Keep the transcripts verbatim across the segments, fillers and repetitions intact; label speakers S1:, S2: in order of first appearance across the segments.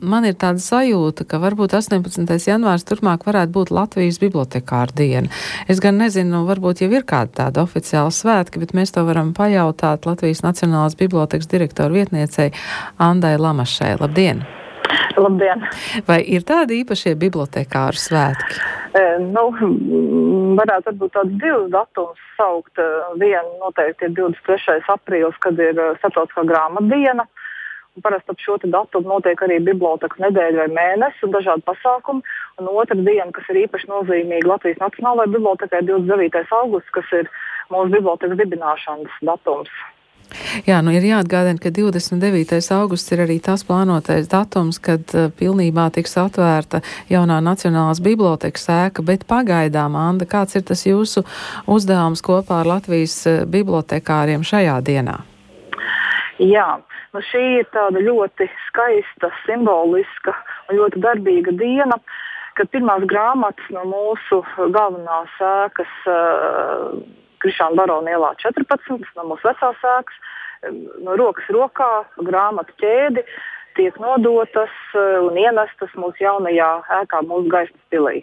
S1: man ir tāda sajūta, ka varbūt astoņpadsmitais janvārs turpmāk varētu būt Latvijas bibliotekāra diena. Es gan nezinu, varbūt jau ir kāda tāda oficiāla svētki, bet mēs to varam pajautāt Latvijas Nacionālās bibliotekas direktoru vietniecei Andai Lamašai. Labdien!
S2: Labdien!
S1: Vai ir tādi īpašie bibliotekāru svētki?
S2: E, nu, varētu varbūt tādus divus datumus saukt. Vienu noteikti ir divdesmit trešais aprīlis, kad ir Starptautiskā grāmatdiena. Parasti ap šo datumu notiek arī bibliotekas nedēļa vai mēnesis un dažādi pasākumi. Un otra diena, kas ir īpaši nozīmīga Latvijas Nacionālajai bibliotekai, ir divdesmit devītais augusts, kas ir mūsu bibliotekas dibināšanas datums.
S1: Jā, nu ir jāatgādina, ka divdesmit devītais augusts ir arī tas plānotais datums, kad uh, pilnībā tiks atvērta jaunā Nacionālās bibliotekas ēka, bet pagaidām, Anda, kāds ir tas jūsu uzdevums kopā ar Latvijas uh, bibliotekāriem šajā dienā?
S2: Jā, nu šī ir tāda ļoti skaista, simboliska un ļoti darbīga diena, kad pirmās grāmatas no mūsu galvenās ēkas uh, Krišāna Barona ielā četrpadsmit, no mūsu vecās ēkas, no rokas rokā grāmatu ķēdi tiek nodotas un ienestas mūsu jaunajā ēkā, mūsu gaismas pilī.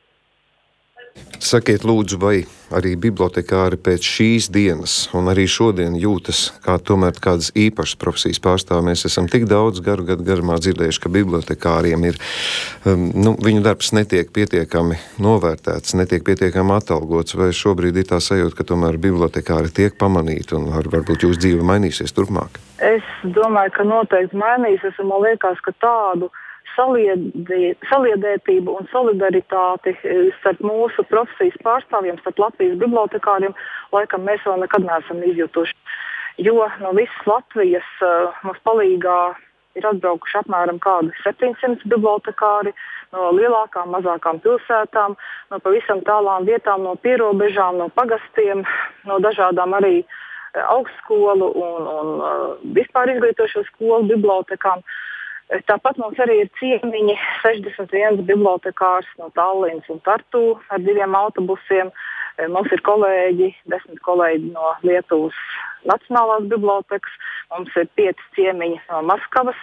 S3: Sakiet, lūdzu, vai arī bibliotekāri pēc šīs dienas un arī šodien jūtas kā tomēr kādas īpašas profesijas pārstāvji? Mēs esam tik daudz garu gadu garumā dzirdējuši, ka bibliotekāriem ir, um, nu, viņu darbs netiek pietiekami novērtēts, netiek pietiekami atalgots, vai šobrīd ir tā sajūta, ka tomēr bibliotekāri tiek pamanīti un var, varbūt jūsu dzīve mainīsies turpmāk?
S2: Es domāju, ka noteikti mainīsies, un man liekas, ka tādu Saliedē, saliedētību un solidaritāti starp mūsu profesijas pārstāvjiem, starp Latvijas bibliotekāriem, laikam mēs vēl nekad neesam izjutuši. Jo no visas Latvijas uh, mums palīgā ir atbraukuši apmēram kādi septiņsimt bibliotekāri no lielākām, mazākām pilsētām, no pavisam tālām vietām, no pierobežām, no pagastiem, no dažādām arī augstskolu un, un uh, vispār izglītošo skolu bibliotekām. Tāpat mums arī ir ciemiņi, sešdesmit viens bibliotekārs no Tallinas un Tartu ar diviem autobusiem. Mums ir kolēģi, desmit kolēģi no Lietuvas Nacionālās bibliotekas. Mums ir pieci ciemiņi no Maskavas.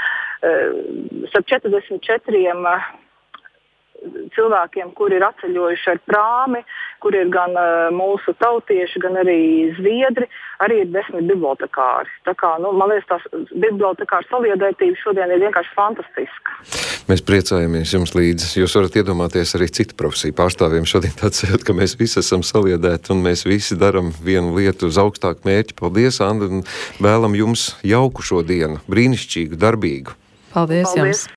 S2: Starp četrdesmit četriem cilvēkiem, kuri ir atceļojuši ar prāmi, kur ir gan uh, mūsu tautieši, gan arī zviedri, arī ir desmit bibliotekāri. Tā kā, nu, man liekas, tās bibliotekāru saliedētība šodien ir vienkārši fantastiska.
S3: Mēs priecājamies jums līdzi. Jūs varat iedomāties arī citu profesiju pārstāvjiem šodien tāds sajūt, ka mēs visi esam saliedēti un mēs visi daram vienu lietu uz augstāku mērķi. Paldies, Anda, un vēlam jums jauku šo dienu, brīnišķīgu, darbīgu.
S1: Paldies, Paldies. Jums!